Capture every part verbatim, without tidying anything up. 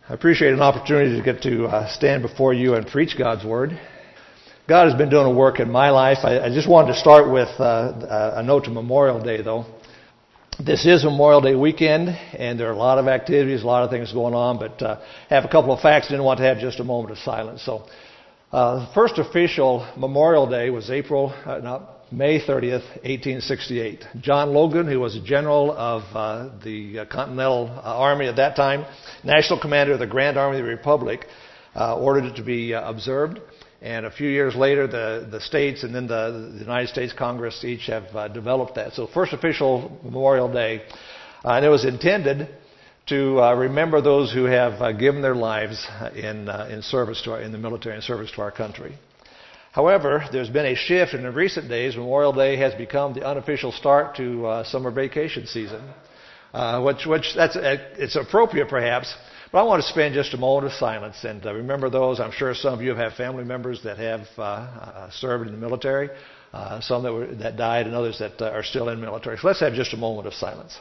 I appreciate an opportunity to get to uh, stand before you and preach God's Word. God has been doing a work in my life. I, I just wanted to start with uh, a note to Memorial Day, though. This is Memorial Day weekend, and there are a lot of activities, a lot of things going on, but uh, I have a couple of facts. I didn't want to have just a moment of silence. So, uh, the first official Memorial Day was April, uh, not May thirtieth, eighteen sixty-eight. John Logan, who was a general of uh, the Continental Army at that time, national commander of the Grand Army of the Republic, uh, ordered it to be uh, observed. And a few years later, the, the states and then the, the United States Congress each have uh, developed that. So first official Memorial Day. Uh, and it was intended to uh, remember those who have uh, given their lives in uh, in service to our, in the military in service to our country. However, there's been a shift, and in recent days, Memorial Day has become the unofficial start to uh, summer vacation season, uh, which, which that's uh, it's appropriate perhaps. But I want to spend just a moment of silence and uh, remember those. I'm sure some of you have family members that have uh, uh, served in the military, uh, some that were that died, and others that uh, are still in the military. So let's have just a moment of silence.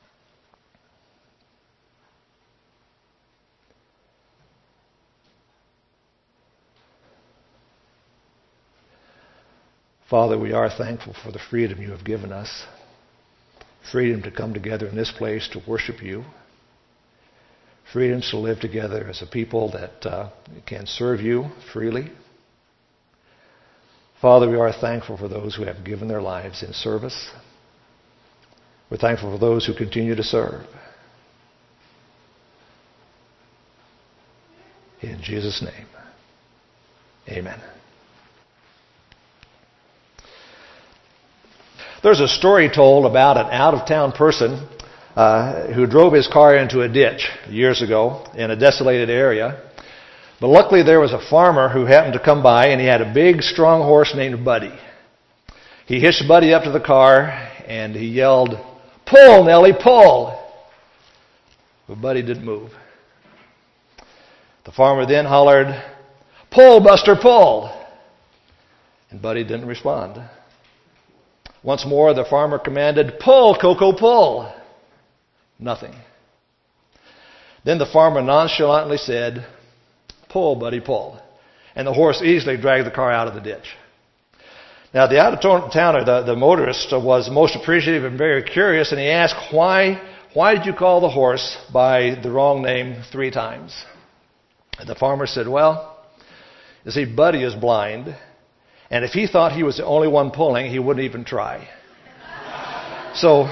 Father, we are thankful for the freedom you have given us, freedom to come together in this place to worship you, freedom to live together as a people that uh, can serve you freely. Father, we are thankful for those who have given their lives in service. We're thankful for those who continue to serve. In Jesus' name, amen. There's a story told about an out-of-town person uh, who drove his car into a ditch years ago in a desolated area. But luckily there was a farmer who happened to come by, and he had a big, strong horse named Buddy. He hitched Buddy up to the car, and he yelled, "Pull, Nellie, pull!" But Buddy didn't move. The farmer then hollered, "Pull, Buster, pull!" And Buddy didn't respond. Once more, the farmer commanded, "Pull, Coco, pull!" Nothing. Then the farmer nonchalantly said, "Pull, Buddy, pull." And the horse easily dragged the car out of the ditch. Now, the out-of-towner, the, the motorist, was most appreciative and very curious, and he asked, why, why did you call the horse by the wrong name three times? And the farmer said, "Well, you see, Buddy is blind, and if he thought he was the only one pulling, he wouldn't even try." So,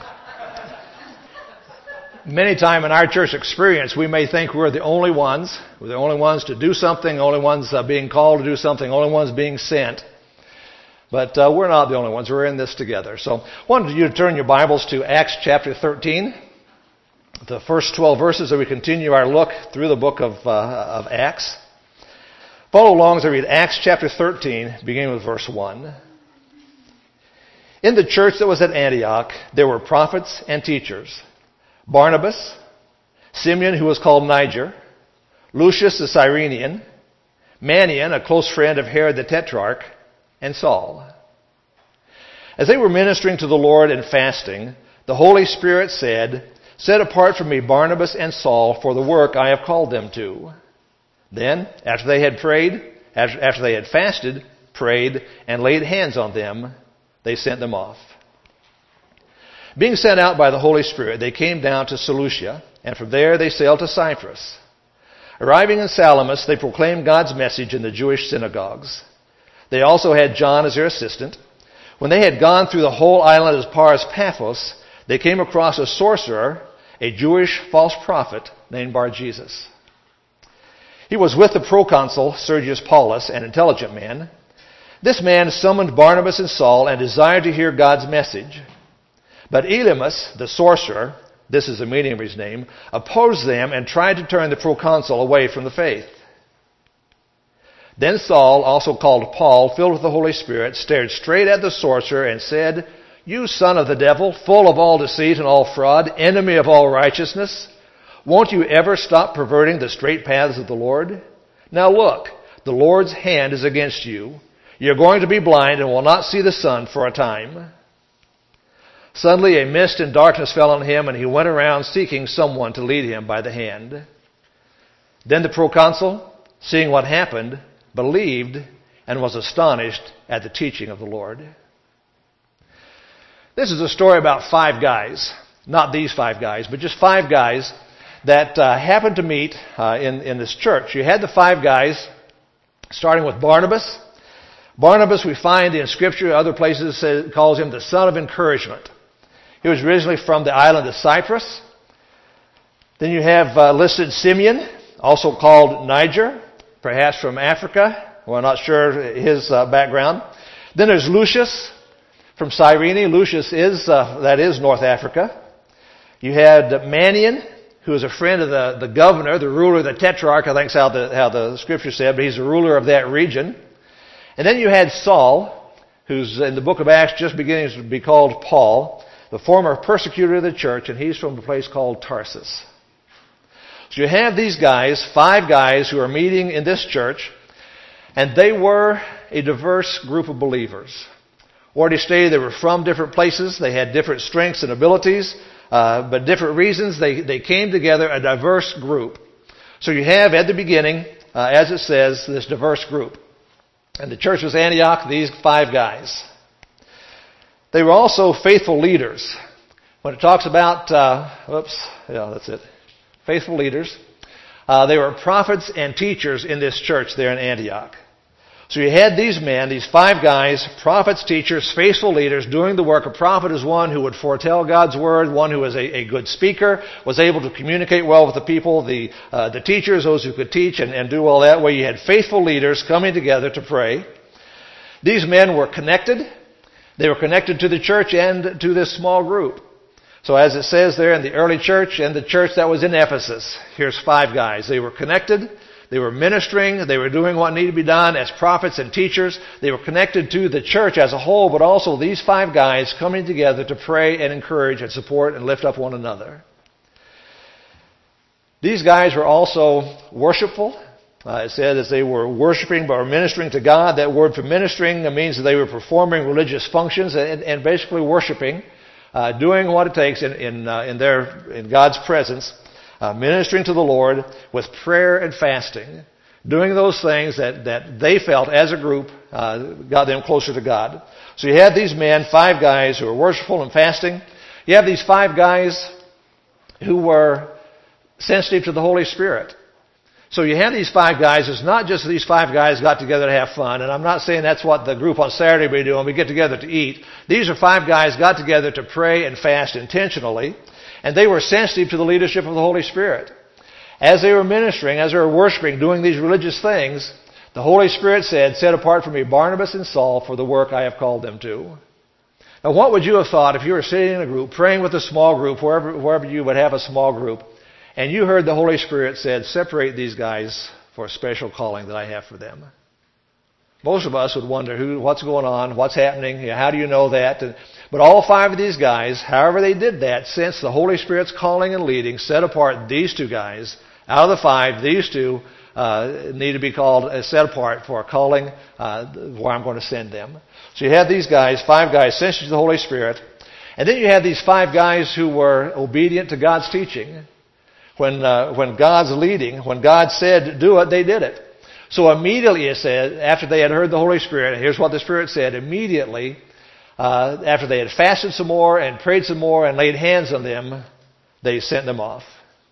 many times in our church experience, we may think we're the only ones. We're the only ones to do something, the only ones uh, being called to do something, the only ones being sent. But uh, we're not the only ones. We're in this together. So I wanted you to turn your Bibles to Acts chapter thirteen, the first twelve verses, as we continue our look through the book of, uh, of Acts. Follow along as I read Acts chapter thirteen, beginning with verse one. In the church that was at Antioch, there were prophets and teachers: Barnabas, Simeon, who was called Niger, Lucius the Cyrenian, Manaen, a close friend of Herod the Tetrarch, and Saul. As they were ministering to the Lord and fasting, the Holy Spirit said, "Set apart for me Barnabas and Saul for the work I have called them to." Then, after they had prayed, after they had fasted, prayed, and laid hands on them, they sent them off. Being sent out by the Holy Spirit, they came down to Seleucia, and from there they sailed to Cyprus. Arriving in Salamis, they proclaimed God's message in the Jewish synagogues. They also had John as their assistant. When they had gone through the whole island as far as Paphos, they came across a sorcerer, a Jewish false prophet named Bar-Jesus. He was with the proconsul Sergius Paulus, an intelligent man. This man summoned Barnabas and Saul and desired to hear God's message. But Elymas, the sorcerer, this is the meaning of his name, opposed them and tried to turn the proconsul away from the faith. Then Saul, also called Paul, filled with the Holy Spirit, stared straight at the sorcerer and said, "You son of the devil, full of all deceit and all fraud, enemy of all righteousness, won't you ever stop perverting the straight paths of the Lord? Now look, the Lord's hand is against you. You're going to be blind and will not see the sun for a time." Suddenly a mist and darkness fell on him, and he went around seeking someone to lead him by the hand. Then the proconsul, seeing what happened, believed and was astonished at the teaching of the Lord. This is a story about five guys, not these five guys, but just five guys that uh, happened to meet uh, in, in this church. You had the five guys, starting with Barnabas. Barnabas, we find in Scripture, other places says, calls him the son of encouragement. He was originally from the island of Cyprus. Then you have uh, listed Simeon, also called Niger, perhaps from Africa. We're not sure his uh, background. Then there's Lucius from Cyrene. Lucius is, uh, that is North Africa. You had Manian, who is a friend of the, the governor, the ruler, the tetrarch, I think is how the, how the Scripture said, but he's the ruler of that region. And then you had Saul, who's in the book of Acts just beginning to be called Paul, the former persecutor of the church, and he's from a place called Tarsus. So you have these guys, five guys who are meeting in this church, and they were a diverse group of believers. Already stated they were from different places, they had different strengths and abilities, uh, but different reasons they, they came together, a diverse group. So you have at the beginning, uh, as it says, this diverse group. And the church was Antioch, these five guys. They were also faithful leaders. When it talks about, uh, oops, yeah, that's it. Faithful leaders. Uh, they were prophets and teachers in this church there in Antioch. So you had these men, these five guys, prophets, teachers, faithful leaders, doing the work. A prophet is one who would foretell God's word, one who was a, a good speaker, was able to communicate well with the people. The uh, the teachers, those who could teach and, and do all that, where you had faithful leaders coming together to pray. These men were connected. They were connected to the church and to this small group. So as it says there in the early church and the church that was in Ephesus, here's five guys. They were connected. They were ministering. They were doing what needed to be done as prophets and teachers. They were connected to the church as a whole, but also these five guys coming together to pray and encourage and support and lift up one another. These guys were also worshipful. Uh, it said as they were worshiping but were ministering to God. That word for ministering means that they were performing religious functions and, and basically worshiping, uh, doing what it takes in in, uh, in their in God's presence. Uh, ministering to the Lord with prayer and fasting, doing those things that, that they felt as a group uh, got them closer to God. So you had these men, five guys who were worshipful and fasting. You have these five guys who were sensitive to the Holy Spirit. So you have these five guys. It's not just these five guys got together to have fun, and I'm not saying that's what the group on Saturday will be doing. We get together to eat. These are five guys got together to pray and fast intentionally. And they were sensitive to the leadership of the Holy Spirit. As they were ministering, as they were worshiping, doing these religious things, the Holy Spirit said, "Set apart for me Barnabas and Saul for the work I have called them to." Now what would you have thought if you were sitting in a group, praying with a small group, wherever, wherever you would have a small group, and you heard the Holy Spirit said, "Separate these guys for a special calling that I have for them"? Most of us would wonder, who, what's going on, what's happening, how do you know that? But all five of these guys, however they did that, sensed the Holy Spirit's calling and leading, set apart these two guys. Out of the five, these two uh, need to be called, uh, set apart for a calling uh, where I'm going to send them. So you had these guys, five guys, sensitive to the Holy Spirit. And then you had these five guys who were obedient to God's teaching. When, uh, when God's leading, when God said do it, they did it. So immediately it said, after they had heard the Holy Spirit, here's what the Spirit said, immediately, uh, after they had fasted some more and prayed some more and laid hands on them, they sent them off.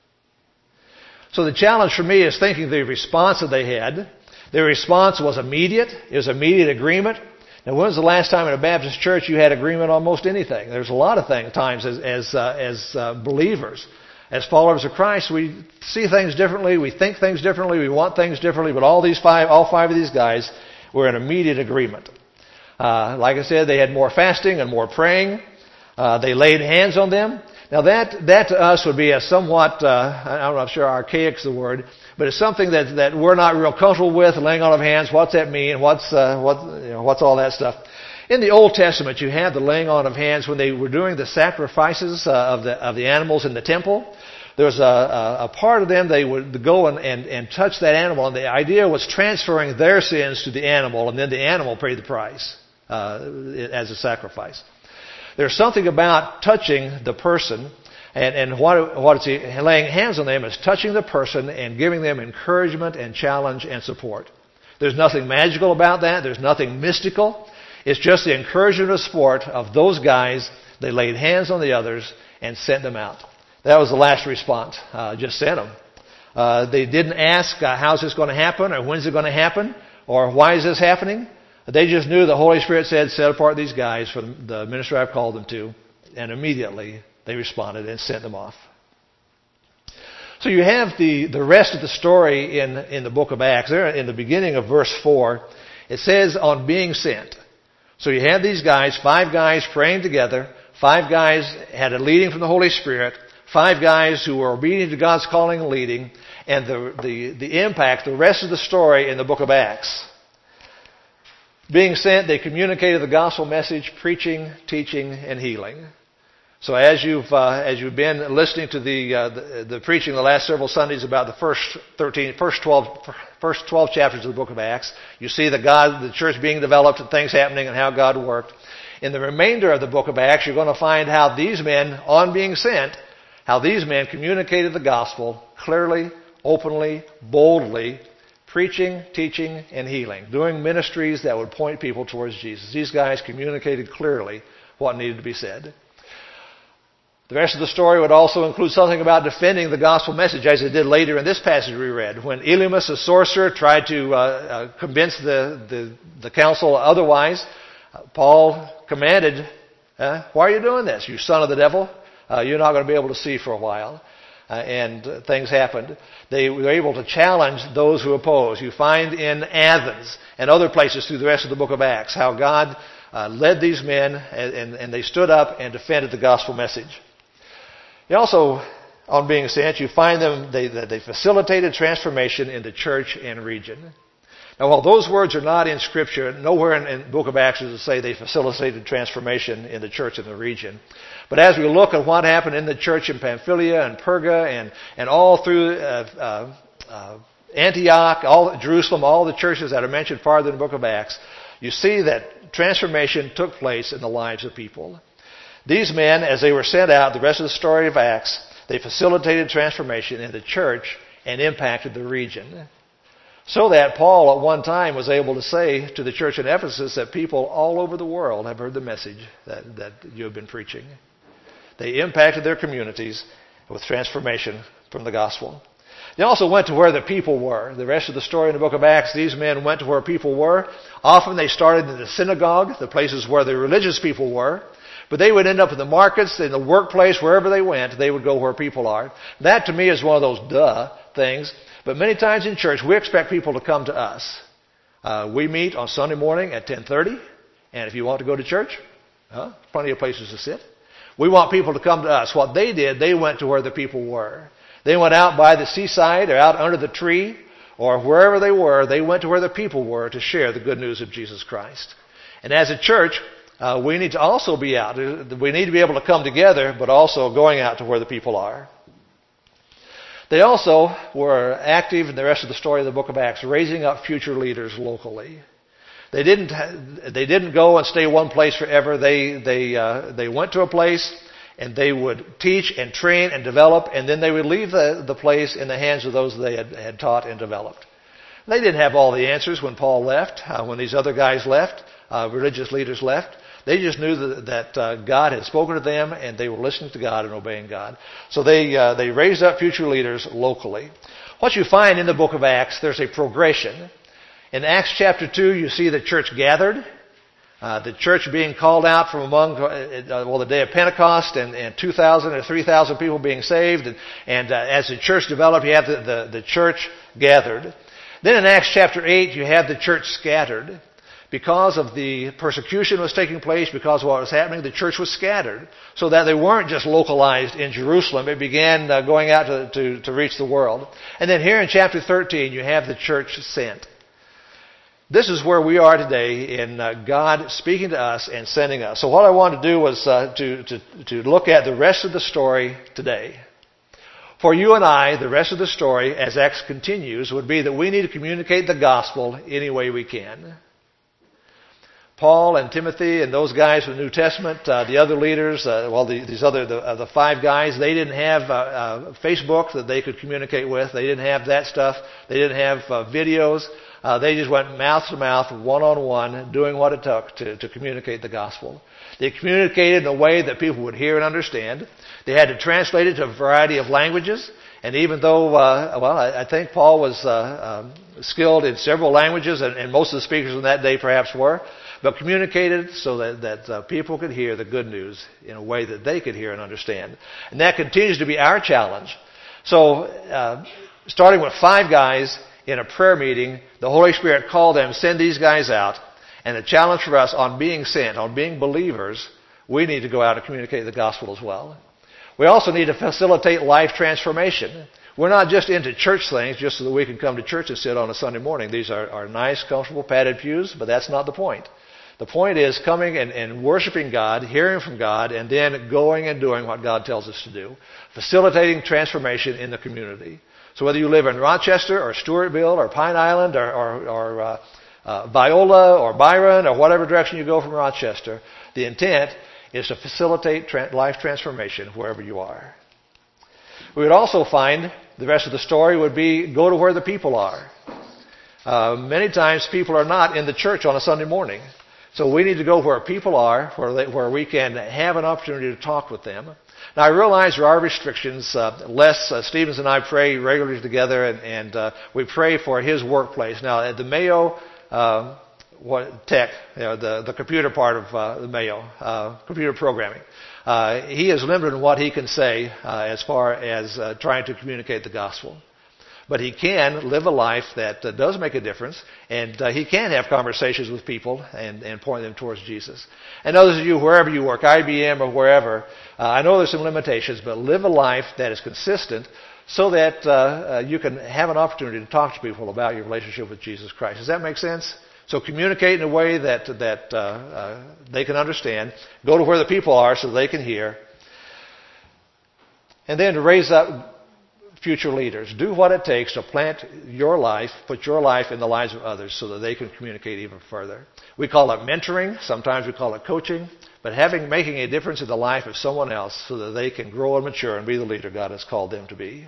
So the challenge for me is thinking the response that they had. Their response was immediate. It was immediate agreement. Now, when was the last time in a Baptist church you had agreement on most anything? There's a lot of things, times as, as, uh, as uh, believers. As followers of Christ, we see things differently, we think things differently, we want things differently, but all these five, all five of these guys were in immediate agreement. Uh, like I said, they had more fasting and more praying. Uh, they laid hands on them. Now that, that to us would be a somewhat, uh, I'm not sure archaic is the word, but it's something that, that we're not real comfortable with, laying on of hands. What's that mean? What's, uh, what, you know, what's all that stuff? In the Old Testament, you had the laying on of hands when they were doing the sacrifices uh, of the of the animals in the temple. There was a, a, a part of them they would go and, and, and touch that animal, and the idea was transferring their sins to the animal, and then the animal paid the price uh, as a sacrifice. There's something about touching the person And, and what, what is he laying hands on them is touching the person and giving them encouragement and challenge and support. There's nothing magical about that. There's nothing mystical. It's just the encouragement and support of those guys. They laid hands on the others and sent them out. That was the last response. Uh, just sent them. Uh, they didn't ask, uh, how's this going to happen, or when's it going to happen, or why is this happening? They just knew the Holy Spirit said, set apart these guys for the ministry I've called them to. And immediately they responded and sent them off. So you have the, the rest of the story in, in the book of Acts. There in the beginning of verse four, it says on being sent. So you have these guys, five guys praying together. Five guys had a leading from the Holy Spirit. Five guys who were obedient to God's calling and leading. And the, the, the impact, the rest of the story in the book of Acts. Being sent, they communicated the gospel message, preaching, teaching, and healing. So as you've uh, as you've been listening to the, uh, the the preaching the last several Sundays about the first thirteen, first twelve, first twelve chapters of the book of Acts, you see the God, the church being developed and things happening and how God worked. In the remainder of the book of Acts, you're going to find how these men, on being sent, how these men communicated the gospel clearly, openly, boldly, preaching, teaching, and healing, doing ministries that would point people towards Jesus. These guys communicated clearly what needed to be said. The rest of the story would also include something about defending the gospel message, as it did later in this passage we read. When Elymas, a sorcerer, tried to uh, uh, convince the, the, the council otherwise, uh, Paul commanded, uh, why are you doing this, you son of the devil? Uh, you're not going to be able to see for a while. Uh, and uh, things happened. They were able to challenge those who oppose. You find in Athens and other places through the rest of the book of Acts how God uh, led these men and, and, and they stood up and defended the gospel message. You also, on being sent, you find them, they, they facilitated transformation in the church and region. Now, while those words are not in Scripture, nowhere in, in the book of Acts does it say they facilitated transformation in the church and the region. But as we look at what happened in the church in Pamphylia and Perga and, and all through uh, uh, uh, Antioch, all Jerusalem, all the churches that are mentioned farther in the book of Acts, you see that transformation took place in the lives of people. These men, as they were sent out, the rest of the story of Acts, they facilitated transformation in the church and impacted the region. So that Paul at one time was able to say to the church in Ephesus that people all over the world have heard the message that, that you have been preaching. They impacted their communities with transformation from the gospel. They also went to where the people were. The rest of the story in the book of Acts, these men went to where people were. Often they started in the synagogue, the places where the religious people were. But they would end up in the markets, in the workplace, wherever they went, they would go where people are. That to me is one of those duh things. But many times in church, we expect people to come to us. Uh, we meet on Sunday morning at ten thirty. And if you want to go to church, uh, plenty of places to sit. We want people to come to us. What they did, they went to where the people were. They went out by the seaside or out under the tree or wherever they were. They went to where the people were to share the good news of Jesus Christ. And as a church, Uh, we need to also be out. We need to be able to come together, but also going out to where the people are. They also were active in the rest of the story of the book of Acts, raising up future leaders locally. They didn't. They didn't go and stay one place forever. They they uh, they went to a place and they would teach and train and develop, and then they would leave the, the place in the hands of those they had, had taught and developed. They didn't have all the answers when Paul left, uh, when these other guys left, uh, religious leaders left. They just knew that, that uh, God had spoken to them, and they were listening to God and obeying God. So they uh, they raised up future leaders locally. What you find in the book of Acts, there's a progression. In Acts chapter two, you see the church gathered. Uh, the church being called out from among, uh, well, the day of Pentecost, and, and two thousand or three thousand people being saved. And, and uh, as the church developed, you have the, the, the church gathered. Then in Acts chapter eight, you have the church scattered. Because of the persecution that was taking place, because of what was happening, the church was scattered. So that they weren't just localized in Jerusalem. It began uh, going out to, to, to reach the world. And then here in chapter thirteen, you have the church sent. This is where we are today in uh, God speaking to us and sending us. So what I wanted to do was uh, to, to, to look at the rest of the story today. For you and I, the rest of the story, as Acts continues, would be that we need to communicate the gospel any way we can. Paul and Timothy and those guys from the New Testament, uh, the other leaders, uh, well, the, these other, the, uh, the five guys, they didn't have uh, uh, Facebook that they could communicate with. They didn't have that stuff. They didn't have uh, videos. Uh, they just went mouth to mouth, one-on-one, doing what it took to, to communicate the gospel. They communicated in a way that people would hear and understand. They had to translate it to a variety of languages. And even though, uh, well, I, I think Paul was uh, um, skilled in several languages, and, and most of the speakers on that day perhaps were, but communicated so that, that uh, people could hear the good news in a way that they could hear and understand. And that continues to be our challenge. So, uh, starting with five guys in a prayer meeting, the Holy Spirit called them, send these guys out. And the challenge for us on being sent, on being believers, we need to go out and communicate the gospel as well. We also need to facilitate life transformation. We're not just into church things just so that we can come to church and sit on a Sunday morning. These are, are nice, comfortable, padded pews, but that's not the point. The point is coming and, and worshiping God, hearing from God, and then going and doing what God tells us to do. Facilitating transformation in the community. So whether you live in Rochester or Stewartville or Pine Island or, or, or uh, uh, Viola or Byron or whatever direction you go from Rochester, the intent is to facilitate tra- life transformation wherever you are. We would also find the rest of the story would be go to where the people are. Uh, many times people are not in the church on a Sunday morning. So we need to go where people are, where, they, where we can have an opportunity to talk with them. Now I realize there are restrictions. Uh, Les uh, Stevens and I pray regularly together, and, and uh, we pray for his workplace. Now at the Mayo uh, what, Tech, you know, the, the computer part of uh, the Mayo, uh, computer programming, uh, he is limited in what he can say uh, as far as uh, trying to communicate the gospel. But he can live a life that uh, does make a difference, and uh, he can have conversations with people and, and point them towards Jesus. And others of you, wherever you work, I B M or wherever, uh, I know there's some limitations, but live a life that is consistent so that uh, uh, you can have an opportunity to talk to people about your relationship with Jesus Christ. Does that make sense? So communicate in a way that, that uh, uh, they can understand. Go to where the people are so they can hear. And then to raise up future leaders. Do what it takes to plant your life, put your life in the lives of others so that they can communicate even further. We call it mentoring. Sometimes we call it coaching. But having, making a difference in the life of someone else so that they can grow and mature and be the leader God has called them to be.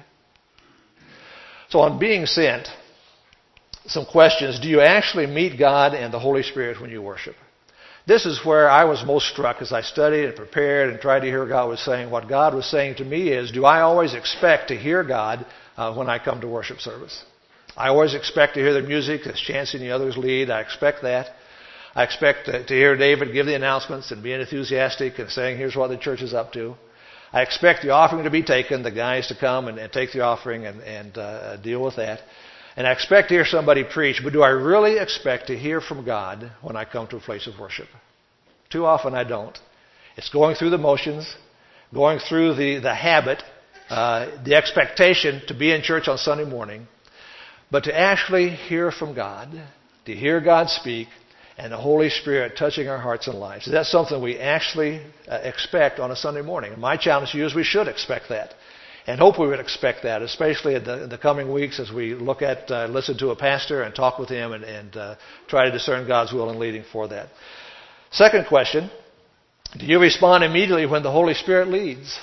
So on being sent, some questions. Do you actually meet God and the Holy Spirit when you worship? This is where I was most struck as I studied and prepared and tried to hear what God was saying. What God was saying to me is, do I always expect to hear God uh, when I come to worship service? I always expect to hear the music as Chance and the others lead. I expect that. I expect to, to hear David give the announcements and be enthusiastic and saying, here's what the church is up to. I expect the offering to be taken, the guys to come and, and take the offering and, and uh, deal with that. And I expect to hear somebody preach, but do I really expect to hear from God when I come to a place of worship? Too often I don't. It's going through the motions, going through the, the habit, uh, the expectation to be in church on Sunday morning, but to actually hear from God, to hear God speak, and the Holy Spirit touching our hearts and lives. That's something we actually uh, expect on a Sunday morning. And my challenge to you is we should expect that. And hope we would expect that, especially in the, in the coming weeks as we look at, uh, listen to a pastor and talk with him and, and uh, try to discern God's will and leading for that. Second question, do you respond immediately when the Holy Spirit leads?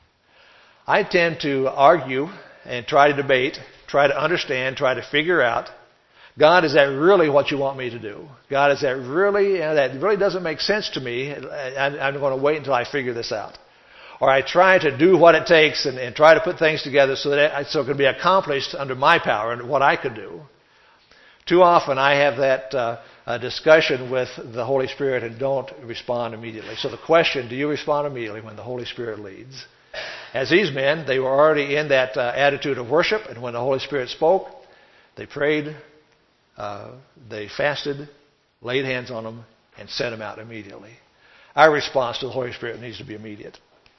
I tend to argue and try to debate, try to understand, try to figure out, God, is that really what you want me to do? God, is that really, you know, that really doesn't make sense to me. I, I'm going to wait until I figure this out. Or I try to do what it takes and, and try to put things together so that it, so it can be accomplished under my power and what I could do. Too often I have that uh, uh, discussion with the Holy Spirit and don't respond immediately. So the question, do you respond immediately when the Holy Spirit leads? As these men, they were already in that uh, attitude of worship, and when the Holy Spirit spoke, they prayed, uh, they fasted, laid hands on them, and sent them out immediately. Our response to the Holy Spirit needs to be immediate.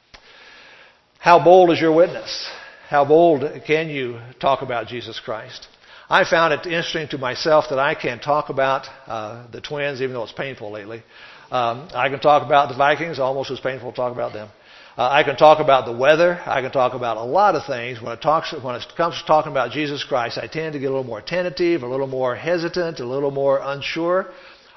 How bold is your witness? How bold can you talk about Jesus Christ? I found it interesting to myself that I can talk about uh, the Twins, even though it's painful lately. Um, I can talk about the Vikings, almost as painful to talk about them. Uh, I can talk about the weather. I can talk about a lot of things. When it, talks, when it comes to talking about Jesus Christ, I tend to get a little more tentative, a little more hesitant, a little more unsure.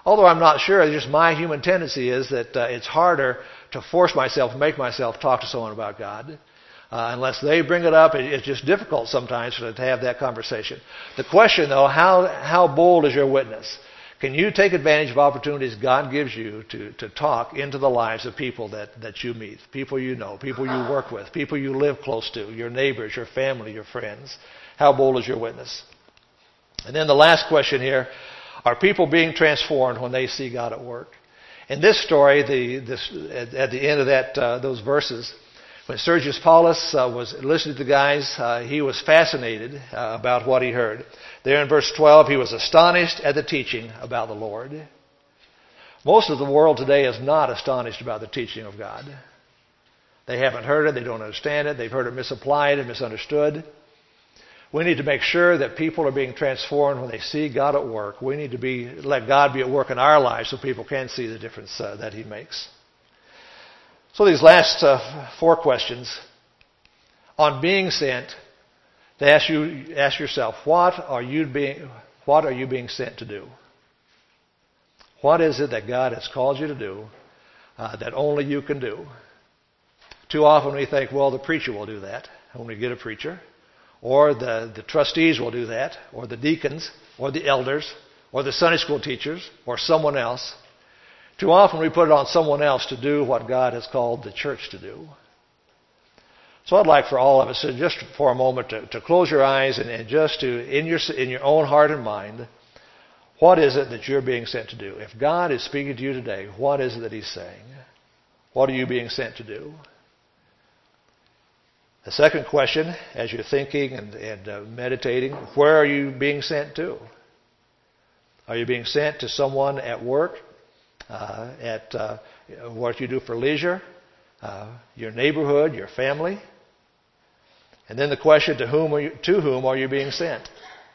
Although I'm not sure, it's just my human tendency is that uh, it's harder to force myself, make myself talk to someone about God. Uh, unless they bring it up, it, it's just difficult sometimes to have that conversation. The question, though, how how bold is your witness? Can you take advantage of opportunities God gives you to, to talk into the lives of people that, that you meet, people you know, people you work with, people you live close to, your neighbors, your family, your friends? How bold is your witness? And then the last question here, are people being transformed when they see God at work? In this story, the, this, at, at the end of that uh, those verses, when Sergius Paulus uh, was listening to the guys, uh, he was fascinated uh, about what he heard. There in verse twelve, he was astonished at the teaching about the Lord. Most of the world today is not astonished about the teaching of God. They haven't heard it, they don't understand it, they've heard it misapplied and misunderstood. We need to make sure that people are being transformed when they see God at work. We need to be let God be at work in our lives so people can see the difference uh, that He makes. So these last uh, four questions on being sent, to ask you ask yourself, what are you being what are you being sent to do? What is it that God has called you to do uh, that only you can do? Too often we think, well, the preacher will do that when we get a preacher, or the, the trustees will do that, or the deacons, or the elders, or the Sunday school teachers, or someone else. Too often we put it on someone else to do what God has called the church to do. So I'd like for all of us to just for a moment to, to close your eyes and, and just to, in your, in your own heart and mind, what is it that you're being sent to do? If God is speaking to you today, what is it that He's saying? What are you being sent to do? The second question, as you're thinking and, and uh, meditating, where are you being sent to? Are you being sent to someone at work? Uh, at uh, what you do for leisure, uh, your neighborhood, your family. And then the question, to whom are you, to whom are you being sent?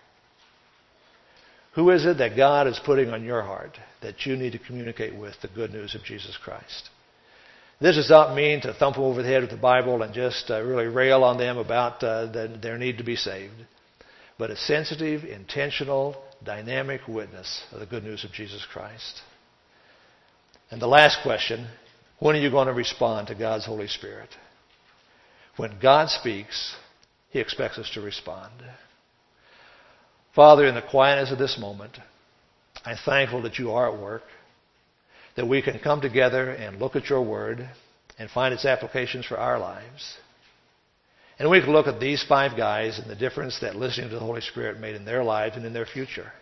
Who is it that God is putting on your heart that you need to communicate with the good news of Jesus Christ? This does not mean to thump them over the head with the Bible and just uh, really rail on them about uh, the, their need to be saved, but a sensitive, intentional, dynamic witness of the good news of Jesus Christ. And the last question, when are you going to respond to God's Holy Spirit? When God speaks, He expects us to respond. Father, in the quietness of this moment, I'm thankful that you are at work, that we can come together and look at your word and find its applications for our lives. And we can look at these five guys and the difference that listening to the Holy Spirit made in their lives and in their future.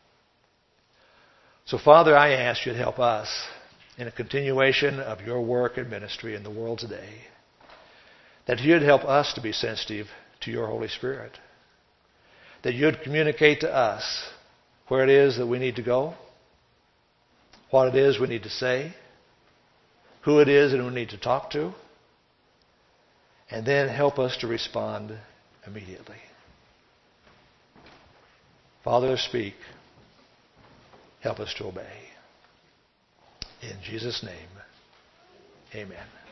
So, Father, I ask you to help us in a continuation of your work and ministry in the world today, that you'd help us to be sensitive to your Holy Spirit, that you'd communicate to us where it is that we need to go, what it is we need to say, who it is that we need to talk to, and then help us to respond immediately. Father, speak. Help us to obey. In Jesus' name, amen.